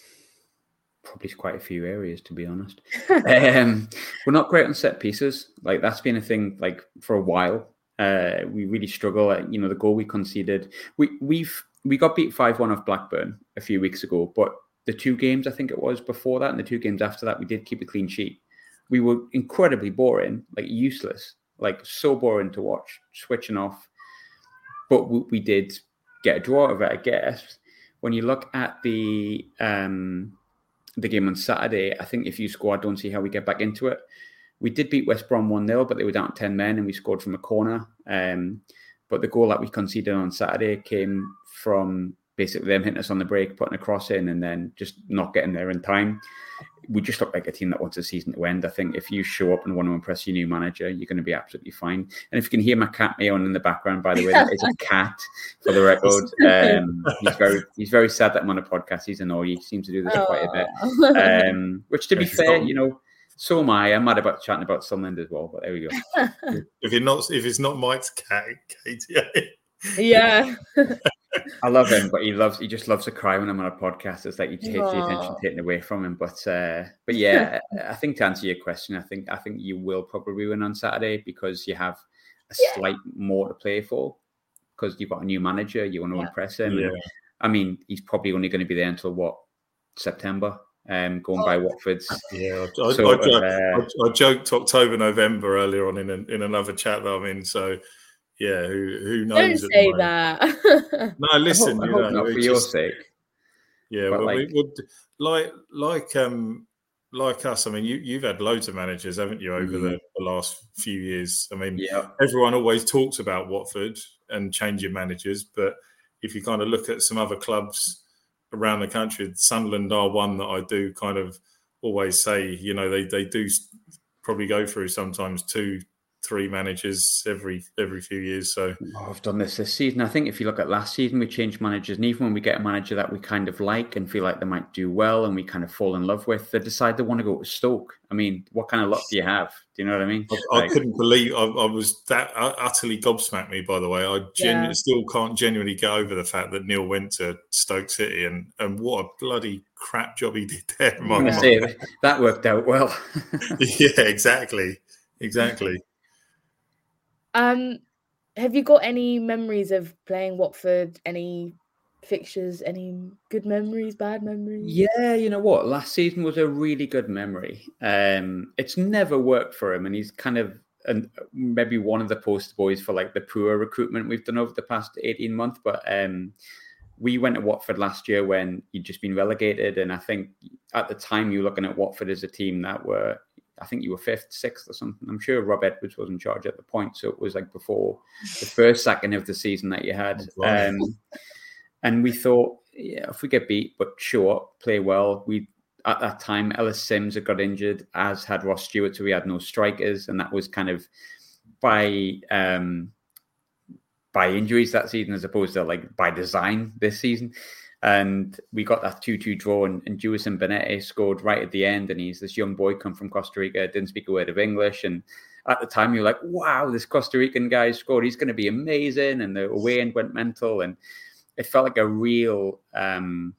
Probably quite a few areas, to be honest. um, we're not great on set pieces. Like, that's been a thing like for a while. Uh, we really struggle at, you know, the goal we conceded. We we've we got beat five one off Blackburn a few weeks ago, but the two games I think it was before that and the two games after that, we did keep a clean sheet. We were incredibly boring, like useless, like so boring to watch, switching off. But we, we did get a draw out of it, I guess. When you look at the um, the game on Saturday, I think if you score, I don't see how we get back into it. We did beat West Brom one nil, but they were down ten men and we scored from a corner. Um, but the goal that we conceded on Saturday came from basically them hitting us on the break, putting a cross in and then just not getting there in time. We just look like a team that wants the season to end. I think if you show up and want to impress your new manager, you're going to be absolutely fine. And if you can hear my cat meowing in the background, by the way, that is a cat for the record. Um, he's very he's very sad that I'm on a podcast. He's annoyed. He seems to do this oh. quite a bit. Um, which, to be fair, you know, so am I. I'm mad about chatting about Sunderland as well, but there we go. if you're not, if it's not Mike's cat, Katie. Yeah. I love him, but he loves. He just loves to cry when I'm on a podcast. It's like he takes Aww. the attention taken away from him. But, uh, but yeah, I think to answer your question, I think I think you will probably win on Saturday because you have a yeah. slight more to play for because you've got a new manager. You want to yeah. impress him. Yeah. And, I mean, he's probably only going to be there until what September. Um, going oh. by Watford's. Yeah, I, I, I, of, uh, I, I joked October, November earlier on in a, in another chat that I'm in. So, yeah, who who knows? Don't say that. No, listen, I hope, you I hope know, not for just, your sake. Yeah, well, like, we would like like um like us. I mean, you you've had loads of managers, haven't you, over mm-hmm. the, the last few years? I mean, yeah. everyone always talks about Watford and changing managers, but if you kind of look at some other clubs around the country, Sunderland are one that I do kind of always say, you know, they, they do probably go through sometimes two, three managers every every few years. So oh, I've done this this season. I think if you look at last season, we changed managers, and even when we get a manager that we kind of like and feel like they might do well and we kind of fall in love with, they decide they want to go to Stoke. I mean, what kind of luck do you have? Do you know what I mean? I, like, I couldn't believe I, I was that utterly gobsmacked me, by the way. I genu- yeah. still can't genuinely get over the fact that Neil went to Stoke City and, and what a bloody crap job he did there. In my I'm say, that worked out well. Yeah, exactly. Exactly. Um, have you got any memories of playing Watford? Any fixtures? Any good memories? Bad memories? Yeah, you know what? Last season was a really good memory. Um, it's never worked for him, and he's kind of and maybe one of the poster boys for like the poor recruitment we've done over the past eighteen months. But um, we went to Watford last year when you'd just been relegated, and I think at the time you were looking at Watford as a team that were. I think you were fifth, sixth or something. I'm sure Rob Edwards was in charge at the point. So it was like before the first second of the season that you had. Um, and we thought, yeah, if we get beat, but show up, play well. We at that time, Ellis Sims had got injured, as had Ross Stewart, so we had no strikers, and that was kind of by um, by injuries that season, as opposed to like by design this season. And we got that two two draw, and, and Jewison Benetti scored right at the end, and he's this young boy come from Costa Rica, didn't speak a word of English, and at the time you're like, wow, this Costa Rican guy scored, he's going to be amazing, and the away end went mental, and it felt like a real um,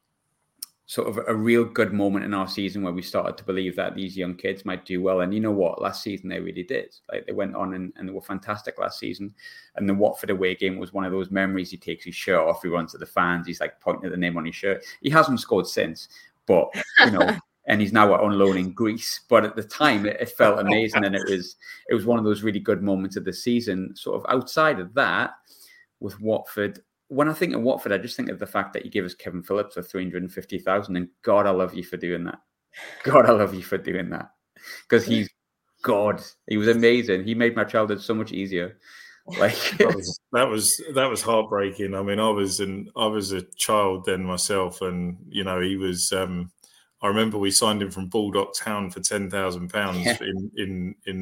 sort of a real good moment in our season where we started to believe that these young kids might do well. And you know what? Last season they really did. Like they went on and, and they were fantastic last season. And the Watford away game was one of those memories. He takes his shirt off, he runs to the fans, he's like pointing at the name on his shirt. He hasn't scored since, but you know, and he's now on loan in Greece. But at the time, it, it felt amazing, and it was it was one of those really good moments of the season. Sort of outside of that, with Watford. When I think of Watford, I just think of the fact that you gave us Kevin Phillips for three hundred fifty thousand, and God, I love you for doing that. God, I love you for doing that, because he's God. He was amazing. He made my childhood so much easier. Like that was, that was that was heartbreaking. I mean, I was an I was a child then myself, and you know, he was. Um, I remember we signed him from Baldock Town for ten thousand pounds Yeah. in in in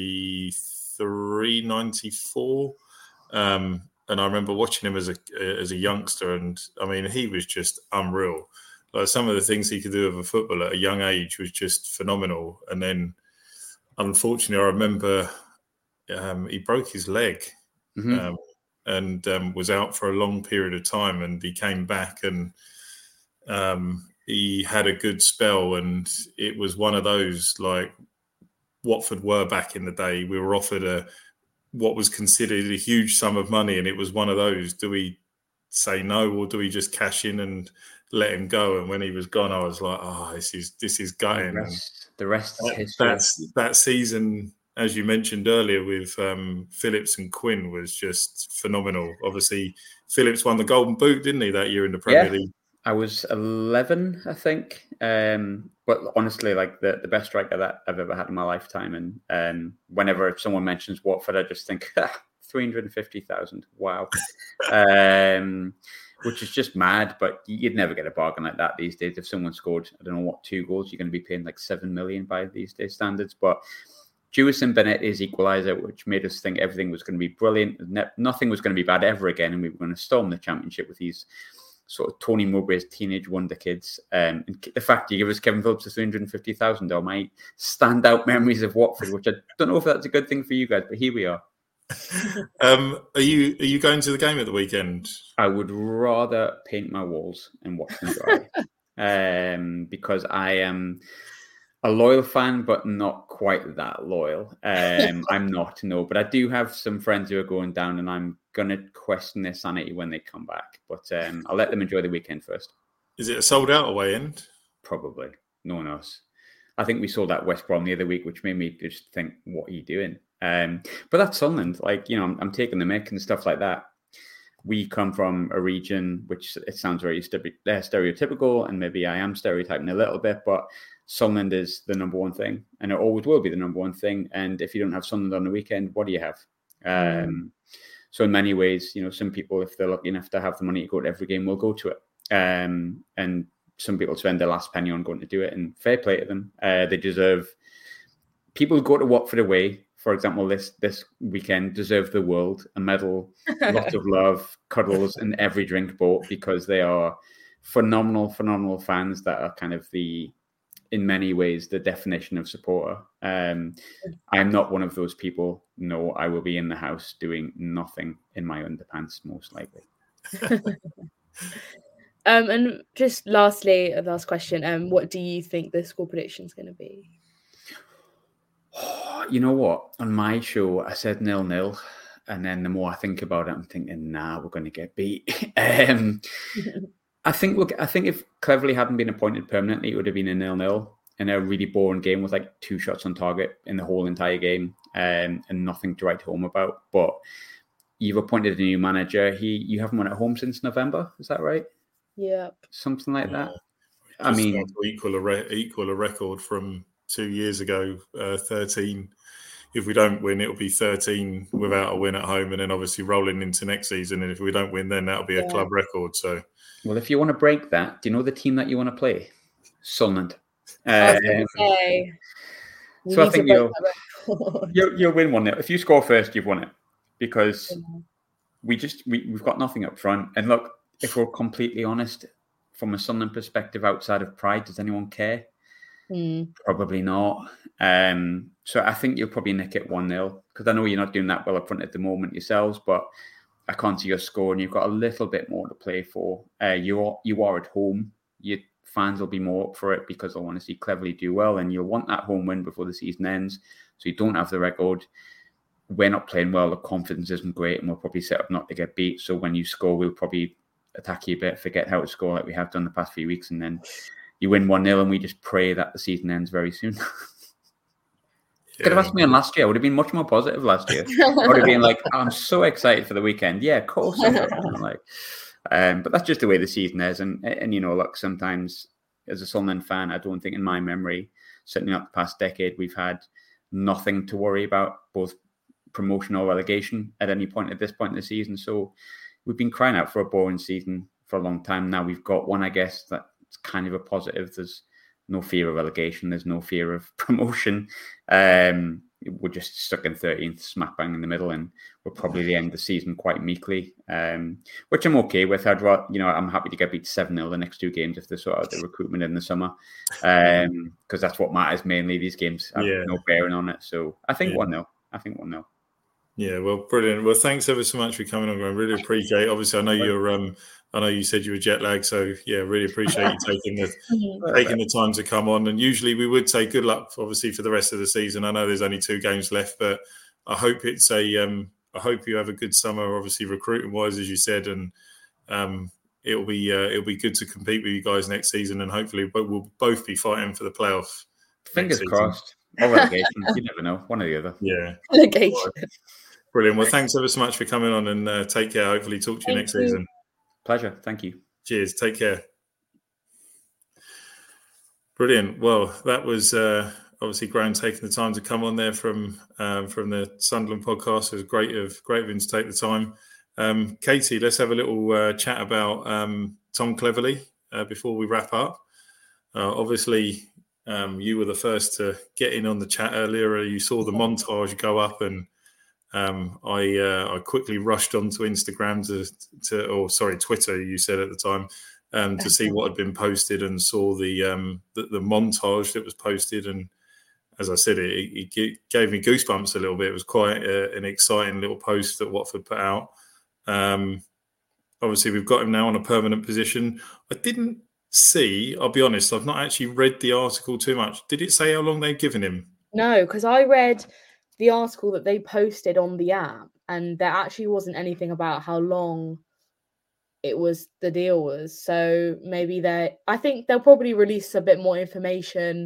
ninety-three, ninety-four. Um, And I remember watching him as a as a youngster, and I mean, he was just unreal. Like some of the things he could do with a football at a young age was just phenomenal. And then, unfortunately, I remember um, he broke his leg Mhm. um, and um, was out for a long period of time. And he came back, and um, he had a good spell. And it was one of those, like Watford were back in the day. We were offered a what was considered a huge sum of money, and it was one of those, do we say no, or do we just cash in and let him go? And when he was gone, I was like, oh, this is this is gutting. The And rest, the rest is that, history. that's that season, as you mentioned earlier, with um, Phillips and Quinn was just phenomenal. Obviously, Phillips won the Golden Boot, didn't he, that year in the Premier Yeah. League? I was eleven, I think. Um, but honestly, like the, the best striker that I've ever had in my lifetime. And um, whenever someone mentions Watford, I just think three hundred fifty thousand. Wow. um, which is just mad. But you'd never get a bargain like that these days. If someone scored, I don't know what, two goals, you're going to be paying like seven million by these days standards. But Jewison Bennett is equaliser, which made us think everything was going to be brilliant. Ne- nothing was going to be bad ever again. And we were going to storm the championship with these sort of Tony Mowbray's teenage wonder kids. Um, and the fact you give us Kevin Phillips for three hundred fifty thousand are my standout memories of Watford, which I don't know if that's a good thing for you guys, but here we are. um, are you are you going to the game at the weekend? I would rather paint my walls and watch them dry, um, because I am a loyal fan, but not quite that loyal. Um, I'm not, no, but I do have some friends who are going down, and I'm going to question their sanity when they come back. But um, I'll let them enjoy the weekend first. Is it a sold out away end? Probably. No one knows. I think we sold out West Brom the other week, which made me just think, what are you doing? Um, but that's Sunderland. Like, you know, I'm, I'm taking the mick and stuff like that. We come from a region which it sounds very stereotypical, and maybe I am stereotyping a little bit, but Sunderland is the number one thing, and it always will be the number one thing. And if you don't have Sunderland on the weekend, what do you have? Um, mm. So in many ways, you know, some people, if they're lucky enough to have the money to go to every game, will go to it. Um, and some people spend their last penny on going to do it, and fair play to them. Uh, they deserve. People who go to Watford away, for example, this this weekend, deserve the world, a medal, lots of love, cuddles, and every drink bought, because they are phenomenal, phenomenal fans that are kind of the, in many ways, the definition of supporter. Um, I'm not one of those people. No, I will be in the house doing nothing in my underpants, most likely. um, and just lastly, a last question. Um, what do you think the score prediction is going to be? You know what? On my show, I said nil-nil. And then the more I think about it, I'm thinking, nah, we're going to get beat. um, I think we'll, I think if Cleverley hadn't been appointed permanently, it would have been a nil-nil and a really boring game with like two shots on target in the whole entire game, um, and nothing to write home about. But you've appointed a new manager. He, you haven't won at home since November, is that right? Yeah, something like that. Yeah. I mean, equal a re- equal a record from two years ago, uh, thirteen. If we don't win, it'll be thirteen without a win at home, and then obviously rolling into next season. And if we don't win, then that'll be a yeah. club record. So Well, if you want to break that, do you know the team that you want to play? Sunderland. I was Um, going to say, we so I need to think break you'll, that record. you'll you'll win one nil. If you score first, you've won it, because we just we, we've got nothing up front. And look, if we're completely honest, from a Sunderland perspective, outside of pride, does anyone care? Mm. Probably not. Um, so I think you'll probably nick it one nil, because I know you're not doing that well up front at the moment yourselves, but I can't see your score, and you've got a little bit more to play for. Uh, you are you are at home. Your fans will be more up for it because they'll want to see Cleverley do well, and you'll want that home win before the season ends. So you don't have the record. We're not playing well. The confidence isn't great, and we'll probably set up not to get beat. So when you score, we'll probably attack you a bit, forget how to score like we have done the past few weeks, and then you win one nil, and we just pray that the season ends very soon. Yeah. Could have asked me on last year. I would have been much more positive last year. I would have been like, I'm so excited for the weekend. Yeah, of course. I'm like, um, but that's just the way the season is. And, and, you know, look, sometimes as a Sunderland fan, I don't think in my memory, certainly not the past decade, we've had nothing to worry about, both promotion or relegation at any point at this point in the season. So we've been crying out for a boring season for a long time. Now we've got one, I guess, that's kind of a positive. There's no fear of relegation. There's no fear of promotion. Um, we're just stuck in thirteenth, smack bang in the middle, and we're probably the end of the season quite meekly, um, which I'm okay with. I'd rather, you know, I'm happy to get beat seven nil the next two games if they sort out the recruitment in the summer, because um, that's what matters mainly. These games have yeah. no bearing on it. So I think one nil. I think one nil. Yeah, well, brilliant. Well, thanks ever so much for coming on. I really appreciate it. Obviously, I know you're. Um, I know you said you were jet lagged, so yeah, really appreciate you taking the taking the time to come on. And usually we would say good luck, obviously, for the rest of the season. I know there's only two games left, but I hope it's a. Um, I hope you have a good summer, obviously recruiting wise, as you said, and um, it'll be uh, it'll be good to compete with you guys next season, and hopefully, but we'll both be fighting for the playoff. Fingers crossed. Or relegation. You never know. One or the other. Yeah. Relegation. Brilliant. Well, thanks ever so much for coming on, and uh, take care. Hopefully talk to you Thank next you. season. Pleasure. Thank you. Cheers. Take care. Brilliant. Well, that was uh, obviously Graham taking the time to come on there from um, from the Sunderland podcast. It was great of great of him to take the time. Um, Katie, let's have a little uh, chat about um, Tom Cleverley uh, before we wrap up. Uh, obviously, um, you were the first to get in on the chat earlier. You saw the montage go up, and Um, I uh, I quickly rushed onto Instagram to, to or sorry Twitter, you said at the time, um, to see what had been posted, and saw the, um, the the montage that was posted. And as I said, it, it gave me goosebumps a little bit. It was quite a, an exciting little post that Watford put out. Um, obviously, we've got him now on a permanent position. I didn't see. I'll be honest. I've not actually read the article too much. Did it say how long they've given him? No, because I read the article that they posted on the app, and there actually wasn't anything about how long it was the deal was. So maybe they I think they'll probably release a bit more information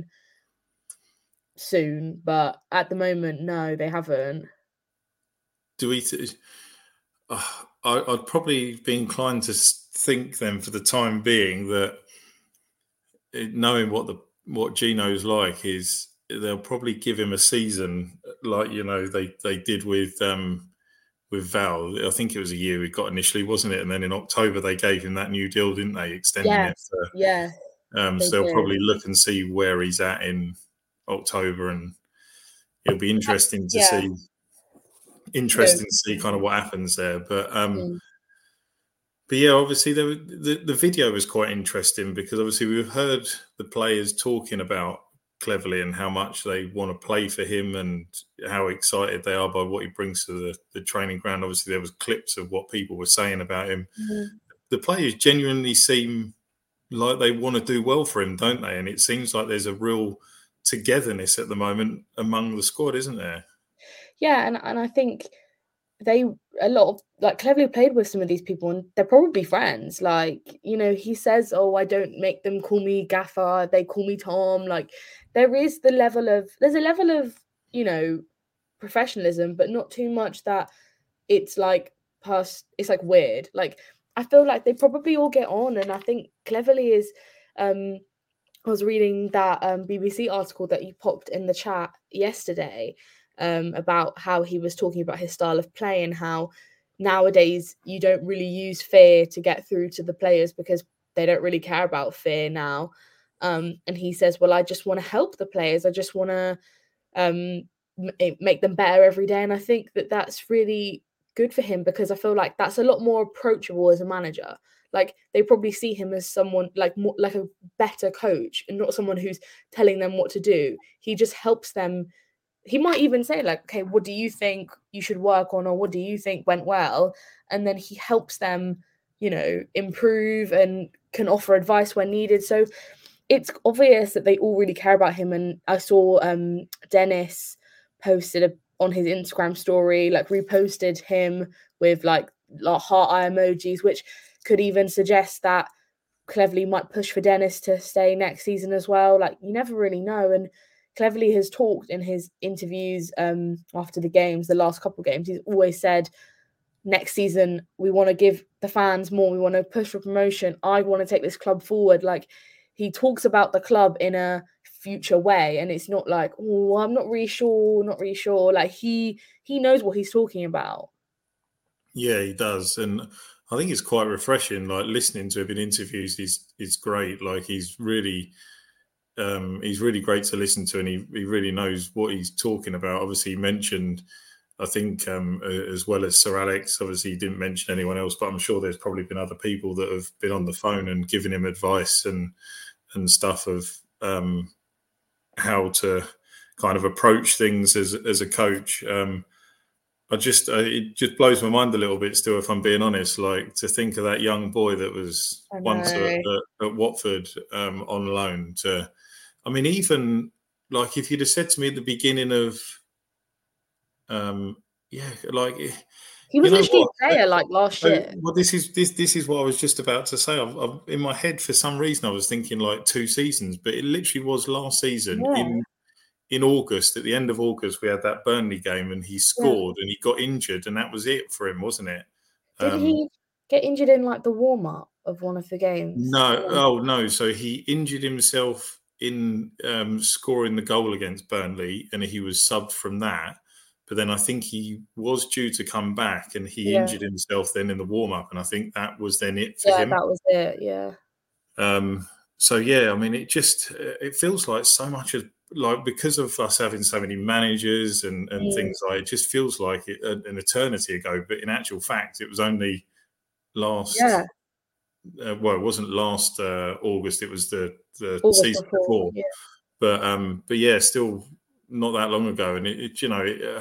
soon, but at the moment, no, they haven't. Do we? T- uh, I, I'd probably be inclined to think then, for the time being, that knowing what the what Gino's like is, they'll probably give him a season like, you know, they, they did with um, with Val. I think it was a year we got initially, wasn't it? And then in October they gave him that new deal, didn't they? Extending yes. it. For, yeah. Um, they so they'll did. probably look and see where he's at in October, and it'll be interesting to yeah. see. Interesting yeah. to see kind of what happens there. But um, mm. but yeah, obviously there, the the video was quite interesting, because obviously we've heard the players talking about Cleverley and how much they want to play for him, and how excited they are by what he brings to the, the training ground. Obviously there was clips of what people were saying about him. Mm-hmm. The players genuinely seem like they want to do well for him, don't they? And it seems like there's a real togetherness at the moment among the squad, isn't there? Yeah, and, and I think they a lot of like Cleverley played with some of these people, and they're probably friends. Like, you know, he says, "Oh, I don't make them call me Gaffer; they call me Tom." Like, there is the level of there's a level of, you know, professionalism, but not too much that it's like pers- it's like weird. Like, I feel like they probably all get on, and I think Cleverley is. Um, I was reading that um, B B C article that you popped in the chat yesterday. Um, about how he was talking about his style of play, and how nowadays you don't really use fear to get through to the players because they don't really care about fear now. Um, and he says, well, I just want to help the players. I just want to um, m- make them better every day. And I think that that's really good for him because I feel like that's a lot more approachable as a manager. Like they probably see him as someone like more, like a better coach and not someone who's telling them what to do. He just helps them. He might even say like, okay, what do you think you should work on? Or what do you think went well? And then he helps them, you know, improve and can offer advice when needed. So it's obvious that they all really care about him. And I saw um, Dennis posted a, on his Instagram story, like reposted him with like, like heart eye emojis, which could even suggest that Cleverley might push for Dennis to stay next season as well. Like you never really know. And Cleverley has talked in his interviews um, after the games, the last couple of games, he's always said, next season, we want to give the fans more. We want to push for promotion. I want to take this club forward. Like he talks about the club in a future way. And it's not like, oh, I'm not really sure, not really sure. Like he he knows what he's talking about. Yeah, he does. And I think it's quite refreshing. Like listening to him in interviews, he's, he's great. Like he's really... Um, he's really great to listen to, and he, he really knows what he's talking about. Obviously, he mentioned, I think, um, as well as Sir Alex, obviously he didn't mention anyone else, but I'm sure there's probably been other people that have been on the phone and given him advice and and stuff of um, how to kind of approach things as as a coach. Um, I just uh, it just blows my mind a little bit still, if I'm being honest. Like to think of that young boy that was once at, at, at Watford um, on loan to. I mean, even like if you'd have said to me at the beginning of, um, yeah, like he was literally a player like last so, year. Well, this is this this is what I was just about to say. I've, I've, in my head, for some reason, I was thinking like two seasons, but it literally was last season Yeah. in in August. At the end of August, we had that Burnley game, and he scored, yeah. and he got injured, and that was it for him, wasn't it? Did um, he get injured in like the warm up of one of the games? No, oh no. So he injured himself in um, scoring the goal against Burnley, and he was subbed from that. But then I think he was due to come back, and he yeah. injured himself then in the warm-up, and I think that was then it for yeah, him. Yeah, that was it, yeah. Um, so, yeah, I mean, it just it feels like so much of, like, because of us having so many managers and, and mm. things like it, just feels like it, an eternity ago. But in actual fact, it was only last... Yeah. Uh, well, it wasn't last uh, August. It was the, the August season before. before. Yeah. But um, but yeah, still not that long ago. And it, it you know, it, uh,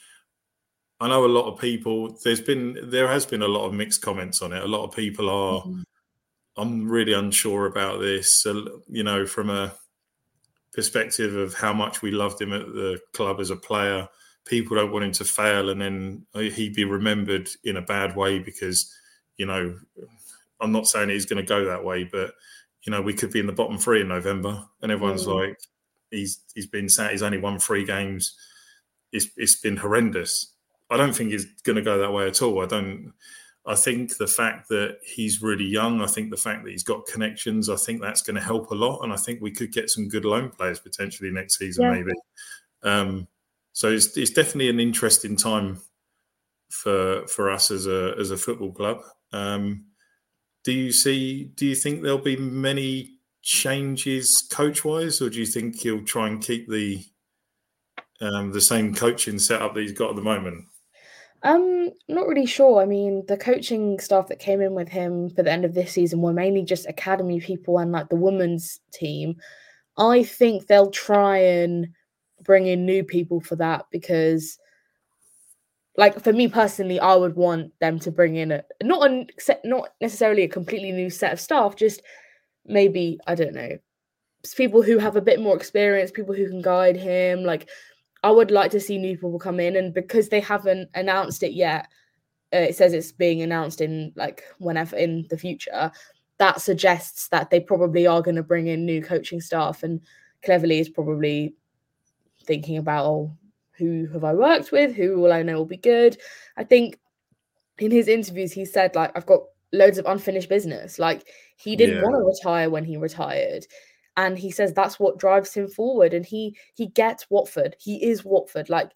I know a lot of people. There's been there has been a lot of mixed comments on it. A lot of people are. Mm-hmm. I'm really unsure about this. So, you know, from a perspective of how much we loved him at the club as a player, people don't want him to fail, and then he'd be remembered in a bad way because, you know. I'm not saying he's going to go that way, but you know we could be in the bottom three in November, and everyone's mm. like, he's he's been sat, he's only won three games. It's it's been horrendous. I don't think he's going to go that way at all. I don't. I think the fact that he's really young, I think the fact that he's got connections, I think that's going to help a lot, and I think we could get some good loan players potentially next season, yeah. maybe. Um, so it's it's definitely an interesting time for for us as a as a football club. Um, Do you see? Do you think there'll be many changes coach-wise, or do you think he'll try and keep the um, the same coaching setup that he's got at the moment? Um, not really sure. I mean, the coaching staff that came in with him for the end of this season were mainly just academy people and like the women's team. I think they'll try and bring in new people for that because. Like for me personally, I would want them to bring in a not a not necessarily a completely new set of staff, just maybe I don't know, people who have a bit more experience, people who can guide him. Like I would like to see new people come in, and because they haven't announced it yet, uh, it says it's being announced in like whenever in the future. That suggests that they probably are going to bring in new coaching staff, and Cleverley is probably thinking about oh. Who have I worked with? Who will I know will be good? I think in his interviews, he said, like, I've got loads of unfinished business. Like, he didn't yeah. want to retire when he retired. And he says that's what drives him forward. And he he gets Watford. He is Watford. Like,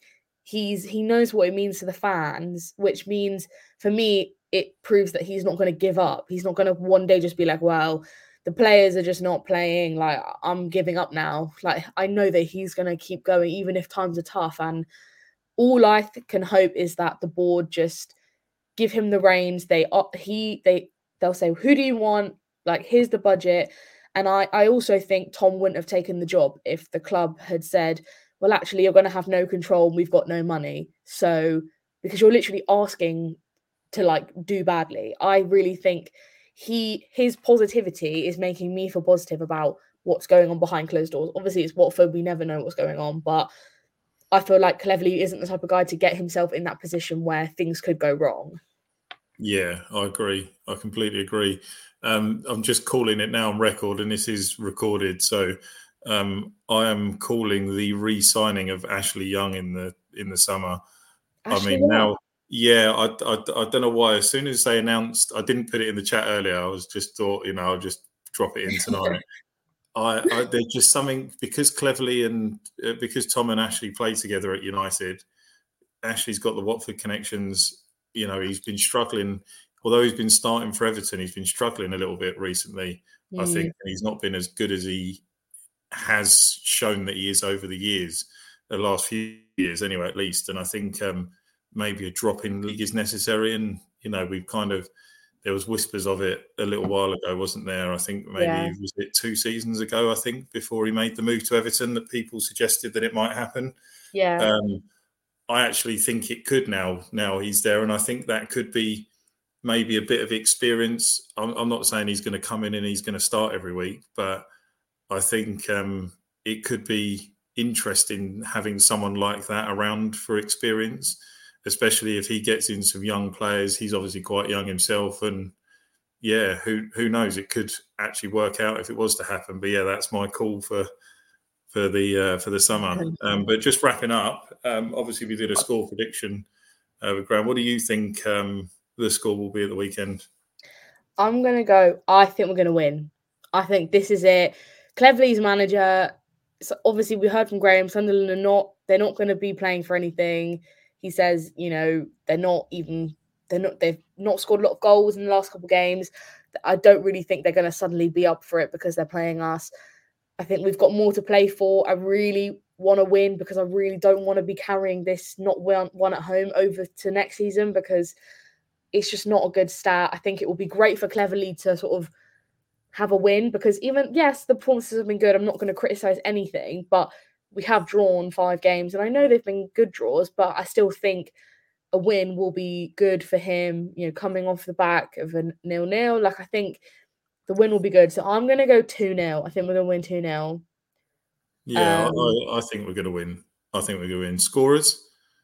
he's he knows what it means to the fans, which means for me it proves that he's not going to give up. He's not going to one day just be like, well, the players are just not playing, like I'm giving up now. Like I know that he's going to keep going even if times are tough, and all I th- can hope is that the board just give him the reins. They he they they'll say, who do you want? Like, here's the budget. And I, I also think Tom wouldn't have taken the job if the club had said, well, actually, you're going to have no control and we've got no money. So, because you're literally asking to, like, do badly. I really think he his positivity is making me feel positive about what's going on behind closed doors. Obviously, it's Watford. We never know what's going on. But I feel like Cleverley isn't the type of guy to get himself in that position where things could go wrong. Yeah, I agree. I completely agree. Um, I'm just calling it now on record, and this is recorded. So um, I am calling the re-signing of Ashley Young in the in the summer. Ashley I mean, Young? now, yeah, I, I, I don't know why. As soon as they announced, I didn't put it in the chat earlier. I was just thought, you know, I'll just drop it in tonight. I, I there's just something, because Cleverley and uh, because Tom and Ashley play together at United. Ashley's got the Watford connections. You know, he's been struggling, although he's been starting for Everton, he's been struggling a little bit recently, mm. I think. And he's not been as good as he has shown that he is over the years, the last few years anyway, at least. And I think um, maybe a drop in league is necessary. And, you know, we've kind of, there was whispers of it a little while ago, wasn't there? I think maybe, yeah. was it two seasons ago, I think, before he made the move to Everton, that people suggested that it might happen. Yeah. Um, I actually think it could now, now he's there. And I think that could be maybe a bit of experience. I'm, I'm not saying he's going to come in and he's going to start every week, but I think um, it could be interesting having someone like that around for experience, especially if he gets in some young players. He's obviously quite young himself. And yeah, who who knows? It could actually work out if it was to happen. But yeah, that's my call for for the uh, for the summer. Um, but just wrapping up, um, obviously we did a score prediction uh, with Graham. What do you think um, the score will be at the weekend? I'm going to go, I think we're going to win. I think this is it. Cleverley's manager, so obviously we heard from Graham, Sunderland are not, they're not going to be playing for anything. He says, you know, they're not even, they're not, they've not scored a lot of goals in the last couple of games. I don't really think they're going to suddenly be up for it because they're playing us. I think we've got more to play for. I really want to win because I really don't want to be carrying this not one at home over to next season, because it's just not a good start. I think it will be great for Cleverley to sort of have a win, because even, yes, the performances have been good. I'm not going to criticise anything, but we have drawn five games and I know they've been good draws, but I still think a win will be good for him, you know, coming off the back of a nil-nil. Like, I think the win will be good. So I'm going to go two nil. I think we're going to win two nil. Yeah, um, I, I think we're going to win. I think we're going to win. Scorers?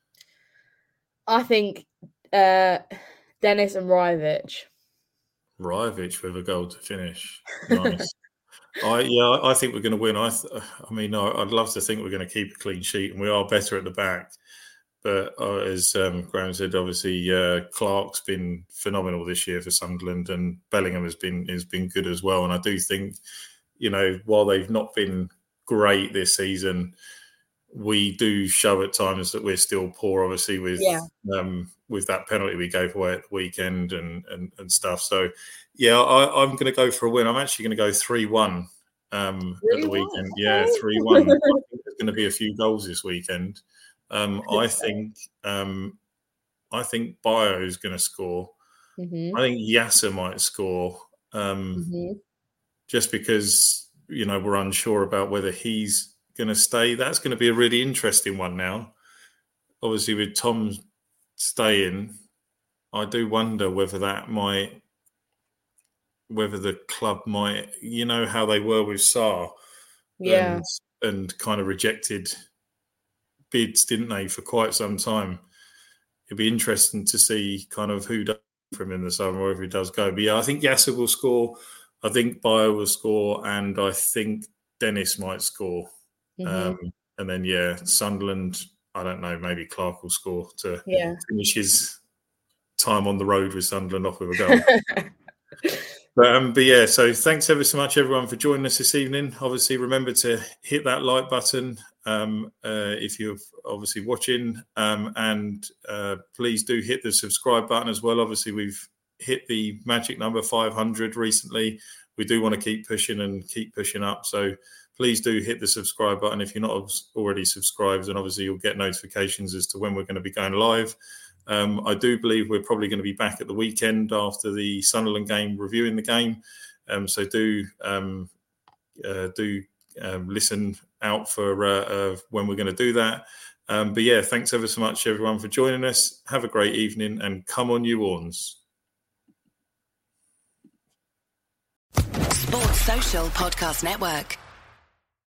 I think uh, Dennis and Rajovic. Rajovic with a goal to finish. Nice. I yeah, I think we're going to win. I th- I mean, I, I'd love to think we're going to keep a clean sheet, and we are better at the back. But uh, as um, Graham said, obviously uh, Clark's been phenomenal this year for Sunderland, and Bellingham has been has been good as well. And I do think, you know, while they've not been great this season, we do show at times that we're still poor. Obviously, with yeah. um, with that penalty we gave away at the weekend and and, and stuff. So yeah, I, I'm going to go for a win. I'm actually going to go three one um, at the weekend. Yeah, three one. I think there's going to be a few goals this weekend. Um, I think um, I think Bayo is going to score. Mm-hmm. I think Yasser might score, um, mm-hmm. just because, you know, we're unsure about whether he's going to stay. That's going to be a really interesting one now. Obviously, with Tom staying, I do wonder whether that might, whether the club might, you know, how they were with Sarr, yeah, and, and kind of rejected bids, didn't they, for quite some time. It'd be interesting to see kind of who does for him in the summer, or if he does go. But yeah, I think Yasser will score. I think Bayo will score, and I think Dennis might score. Mm-hmm. Um, and then yeah, Sunderland, I don't know, maybe Clark will score to yeah. finish his time on the road with Sunderland off with a goal. But, um, but yeah, so thanks ever so much, everyone, for joining us this evening. Obviously, remember to hit that like button. um, uh, if you're obviously watching. Um, and uh, please do hit the subscribe button as well. Obviously, we've hit the magic number five hundred recently. We do want to keep pushing and keep pushing up. So please do hit the subscribe button if you're not already subscribed. And obviously, you'll get notifications as to when we're going to be going live. Um, I do believe we're probably going to be back at the weekend after the Sunderland game, reviewing the game. Um, so do um, uh, do um, listen out for uh, uh, when we're going to do that. Um, but yeah, thanks ever so much, everyone, for joining us. Have a great evening and come on, you Orns. Sports Social Podcast Network.